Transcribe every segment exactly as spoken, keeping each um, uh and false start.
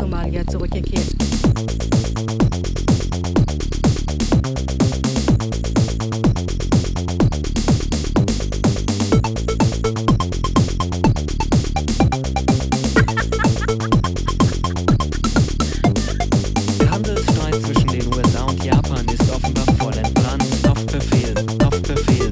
Somalia zurückgekehrt. Der Handelsstreit zwischen den U S A und Japan ist offenbar voll entbrannt. Auf Befehl, auf Befehl.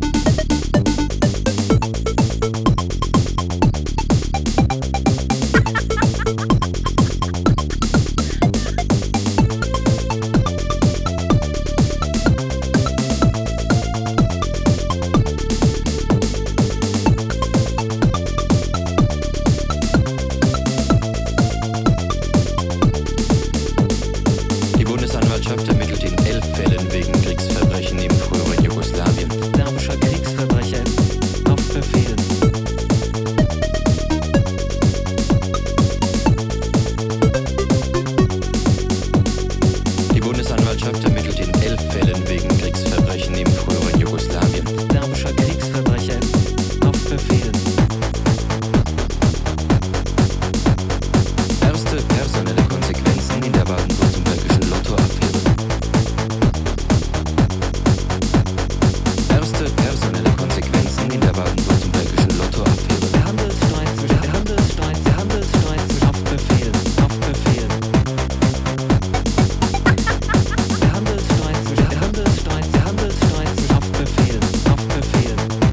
Die Bundesanwaltschaft ermittelt in elf Fällen wegen Kriegsverbrechen im früheren Jugoslawien. Serbischer Kriegsverbrecher auf Befehl. Die Bundesanwaltschaft ermittelt in elf Fällen wegen Kriegsverbrechen im früheren Jugoslawien. Serbischer Kriegsverbrecher auf Befehl. Erste personelle Konsequenzen in der baden-württembergischen Lottoaffäre. Erste personelle Konsequenzen in der baden-württembergischen Lottoaffäre. Der Handelsstreit zwischen der Handelsstreit, der Handelsstreit zwischen auf Befehl, auf Befehl. Der Handelsstreit zwischen der Handelsstreit, der Handelsstreit zwischen auf Befehl, auf Befehl.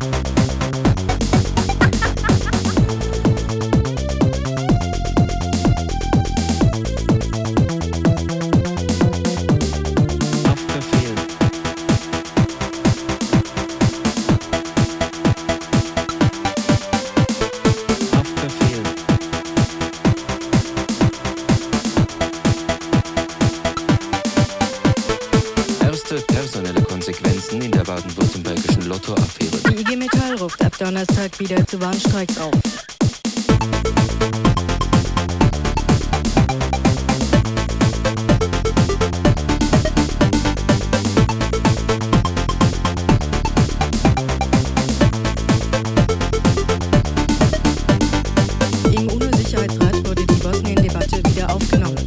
Auf Befehl. Auf Befehl. Erste personelle Konsequenzen in der baden-württembergischen Lottoaffäre. Die I G Metall ruft ab Donnerstag wieder zu Warnstreiks auf. Im UNO-Sicherheitsrat wurde die Bosnien-Debatte wieder aufgenommen.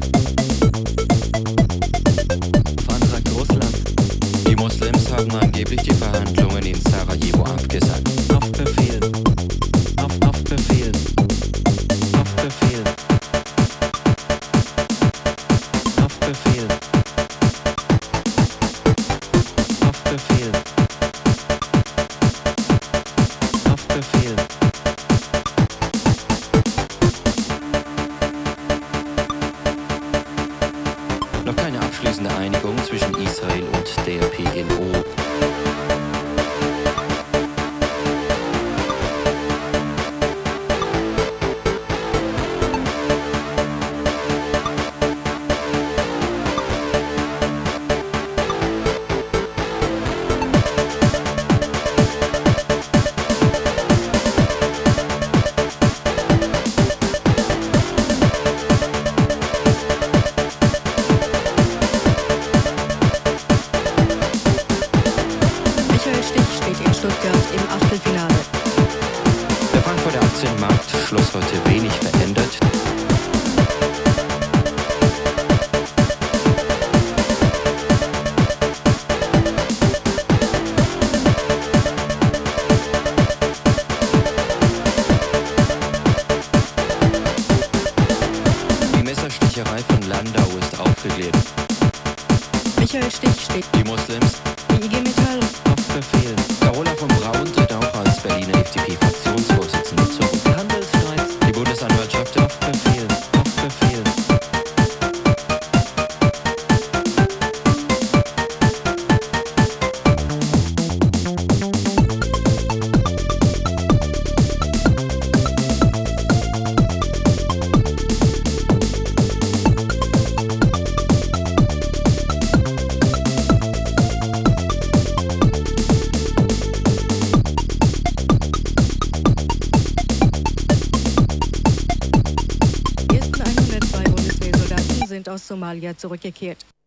Auf Antrag Russland. Die Moslems haben angeblich die Verhandlungen in Sarajevo abgesagt. Auf Befehl. Auf, auf Befehl. Auf Befehl. Auf Befehl. Auf Befehl. Auf Befehl. Noch keine abschließende Einigung zwischen Israel und der P L O. Michael Stich steht in Stuttgart im Achtelfinale. Der Frankfurter Aktienmarkt schloss heute wenig verändert. Die Messersticherei von Landau ist aufgeklärt. Michael Stich steht. Die Moslems Die I G Metall auf Befehl. Carola von Braun tritt auch als Berliner F D P-Fraktionsvorsitzende zurück. Der Handelsstreit. Die Bundesanwaltschaft auf Befehl. Auf Befehl. aus Somalia zurückgekehrt.